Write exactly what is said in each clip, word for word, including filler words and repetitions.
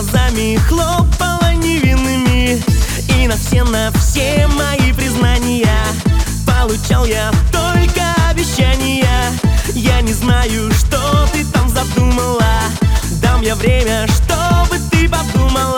глазами хлопала невинными, и на все, на все мои признания получал я только обещания. Я не знаю, что ты там задумала, дам я время, чтобы ты подумала.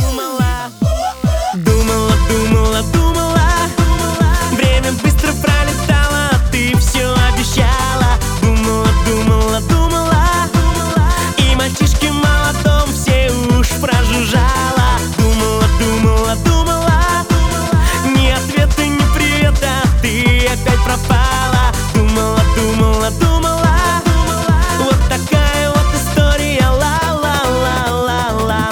Думала, думала, думала, время быстро пролетало, ты все обещала. Думала, думала, думала, и мальчишке молодом все уж прожужжала. Думала, думала, думала, ни ответа, ни привета, ты опять пропала. Думала, думала, думала, вот такая вот история, ла-ла-ла-ла-ла.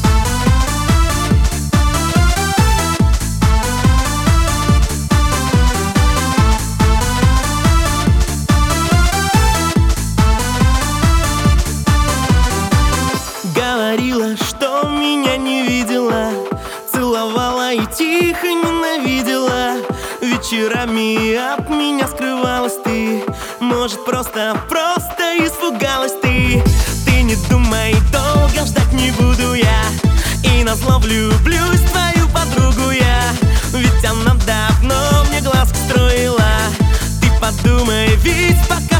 Говорила, что меня не видела, целовала и тихо ненавидела. Вечерами от меня скрывалась ты, может, просто, просто испугалась ты. Ты не думай, долго ждать не буду я, и назло влюблюсь в твою подругу я, ведь она давно мне глазки строила. Ты подумай, ведь пока